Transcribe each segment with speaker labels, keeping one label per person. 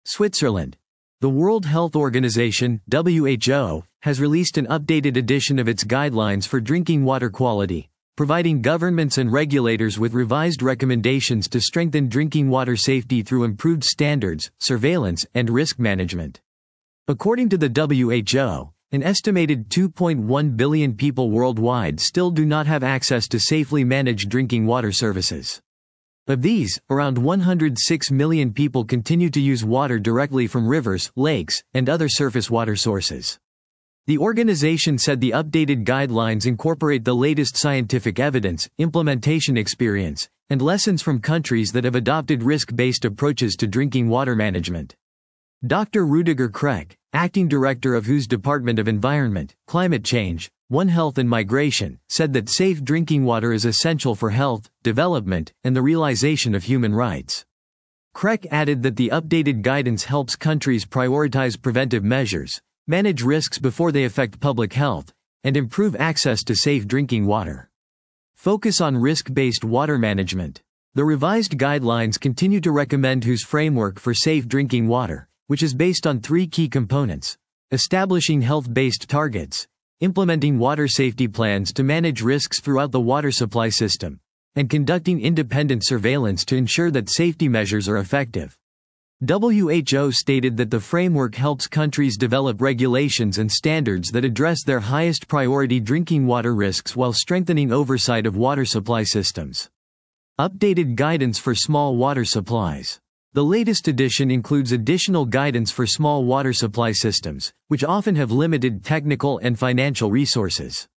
Speaker 1: Switzerland. The World Health Organization, WHO, has released an updated edition of its guidelines for drinking water quality, providing governments and regulators with revised recommendations to strengthen drinking water safety through improved standards, surveillance, and risk management. According to the WHO, an estimated 2.1 billion people worldwide still do not have access to safely managed drinking water services. Of these, around 106 million people continue to use water directly from rivers, lakes, and other surface water sources. The organization said the updated guidelines incorporate the latest scientific evidence, implementation experience, and lessons from countries that have adopted risk-based approaches to drinking water management. Dr. Rudiger Kreck, acting director of WHO's Department of Environment, Climate Change, One Health and Migration, said that safe drinking water is essential for health, development, and the realization of human rights. Kreck added that the updated guidance helps countries prioritize preventive measures, manage risks before they affect public health, and improve access to safe drinking water. Focus on risk-based water management. The revised guidelines continue to recommend WHO's framework for safe drinking water, which is based on three key components: establishing health-based targets, implementing water safety plans to manage risks throughout the water supply system, and conducting independent surveillance to ensure that safety measures are effective. WHO stated that the framework helps countries develop regulations and standards that address their highest priority drinking water risks while strengthening oversight of water supply systems. Updated guidance for small water supplies. The latest edition includes additional guidance for small water supply systems, which often have limited technical and financial resources.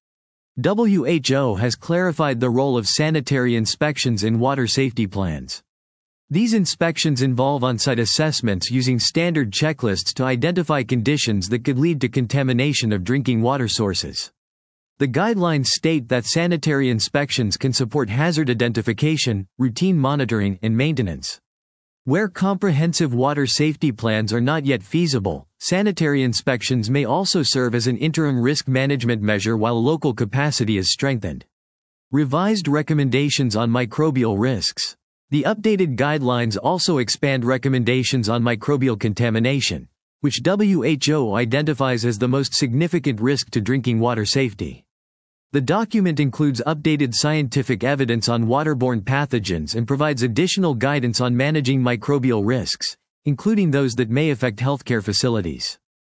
Speaker 1: WHO has clarified the role of sanitary inspections in water safety plans. These inspections involve on-site assessments using standard checklists to identify conditions that could lead to contamination of drinking water sources. The guidelines state that sanitary inspections can support hazard identification, routine monitoring, and maintenance. Where comprehensive water safety plans are not yet feasible, sanitary inspections may also serve as an interim risk management measure while local capacity is strengthened. Revised recommendations on microbial risks. The updated guidelines also expand recommendations on microbial contamination, which WHO identifies as the most significant risk to drinking water safety. The document includes updated scientific evidence on waterborne pathogens and provides additional guidance on managing microbial risks, including those that may affect healthcare facilities.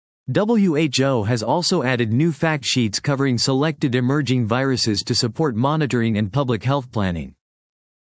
Speaker 1: WHO has also added new fact sheets covering selected emerging viruses to support monitoring and public health planning.